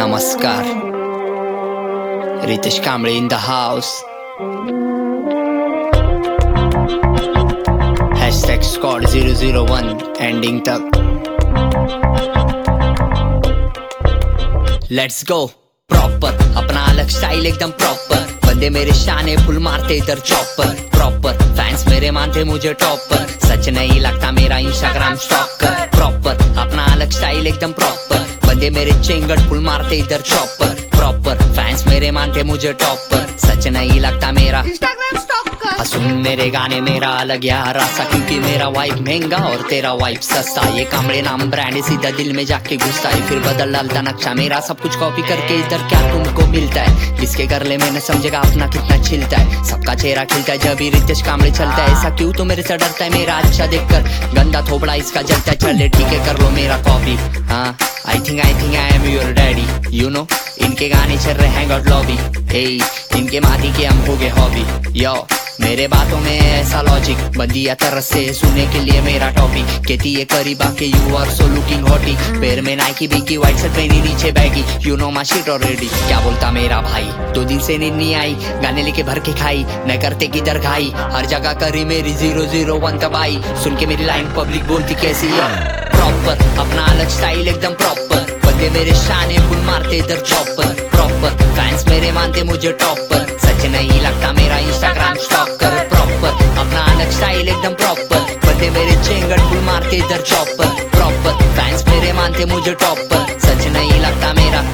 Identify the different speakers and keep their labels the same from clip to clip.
Speaker 1: नमस्कार. Ritesh Kamble in the house. Hashtag Squad 001 ending तक. Let's go. Proper अपना अलग स्टाइल एकदम प्रॉपर. बंदे मेरे शाने फुल मारते इधर चॉपर. प्रॉपर फैंस मेरे मानते मुझे टॉपर. सच नहीं लगता मेरा इंस्टाग्राम स्टॉकर. प्रॉपर अपना अलग स्टाइल एकदम प्रॉपर. बंदे मेरे चेंगट फुल मारते इधर चॉपर. प्रॉपर फैंस मेरे मानते मुझे टॉपर. सच नहीं लगता मेरा इंस्टाग्राम स्टॉकर. सुन मेरे गाने मेरा अलग यार रास्ता, क्योंकि मेरा वाइब महंगा और तेरा वाइब सस्ता. ये कांबळे नाम ब्रांड है, सीधा दिल में जाके घुसता है. फिर बदल डालता नक्शा मेरा, सब कुछ कॉपी करके इधर क्या तुमको मिलता है. किसके कर ले मैंने समझेगा अपना कितना छिलता है. सबका चेहरा खिलता है जब भी रितेश कांबळे चलता है. ऐसा क्यों तो मेरे से डरता है, मेरा अच्छा देखकर गंदा थोबड़ा इसका जलता है. चले ठीक है कर लो मेरा कॉपी. हाँ I think I am your daddy, you know. इनके गाने चल रहे हैं गॉड लॉबी. हे इनके माटी के हम हो गए हॉबी. यो मेरे बातों में ऐसा लॉजिक, बंदिया तरस से सुनने के लिए मेरा टॉपिक. कहती है करीबा के you are so looking hottie. पैर में नाइकी बीकी व्हाइट शर्ट पहनी नीचे baggy. You know my shit already. क्या बोलता मेरा भाई, 2 दिन से नींद नहीं आई. गाने लेके भर के खाई, न करते किधर घाई. हर जगह करी मेरी 001 तबाही. सुन के मेरी लाइन पब्लिक बोलती कैसी है. प्रॉपर अपना अलग स्टाइल एकदम प्रॉपर. बंदे मेरे शाने फुल मारते इधर चॉपर. प्रॉपर फैंस मेरे मानते मुझे टॉपर. सच नहीं लगता मेरा इंस्टाग्राम स्टॉकर. प्रॉपर अपना अलग स्टाइल एकदम प्रॉपर. बंदे मेरे चेंगट फुल मारते इधर चॉपर. प्रॉपर फैंस मेरे मानते मुझे टॉपर. सच नहीं लगता मेरा.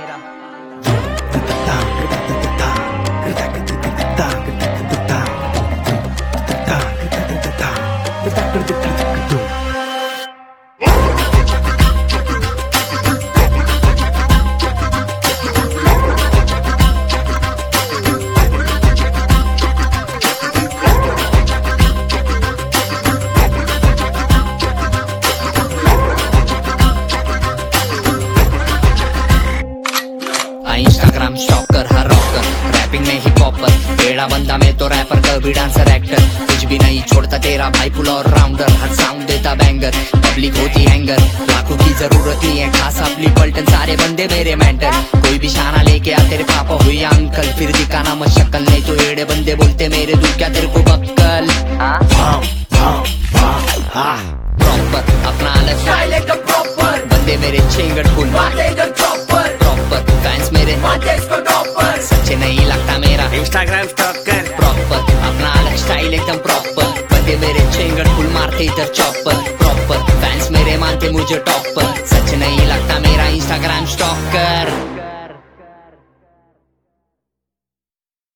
Speaker 1: इंस्टाग्राम स्टॉकर हर रॉकर, रैपिंग में हिप हॉपर. टेढ़ा बंदा मैं तो रैपर कभी डांसर एक्टर. कुछ भी नहीं छोड़ता तेरा भाई फुल और राउंडर. हर साउंड देता बैंगर, पब्लिक होती हैंगर. लाखों की जरूरत नहीं है खास अपनी पलटन. सारे बंदे मेरे मेंटल. कोई भी शाना लेके आ तेरे पापा हो या अंकल. फिर दिखाना मत शक्ल, नहीं तो एड़े बंदे बोलते मेरे दूर क्या तेरे को बक्कल. प्रॉपर अपना अलग स्टाइल एकदम प्रॉपर. बंदे मेरे चेंगट फुल मारते इधर चॉपर. प्रॉपर फैंस मेरे मानते इसको टॉपर. सच नहीं लगता मेरा
Speaker 2: इंस्टाग्राम स्टॉकर.
Speaker 1: प्रॉपर अपना अलग स्टाइल एकदम प्रॉपर. बंदे मेरे चेंगट फुल मारते इधर चॉपर. प्रॉपर फैंस मेरे मानते मुझे टॉपर. सच नहीं लगता मेरा इंस्टाग्राम स्टॉकर.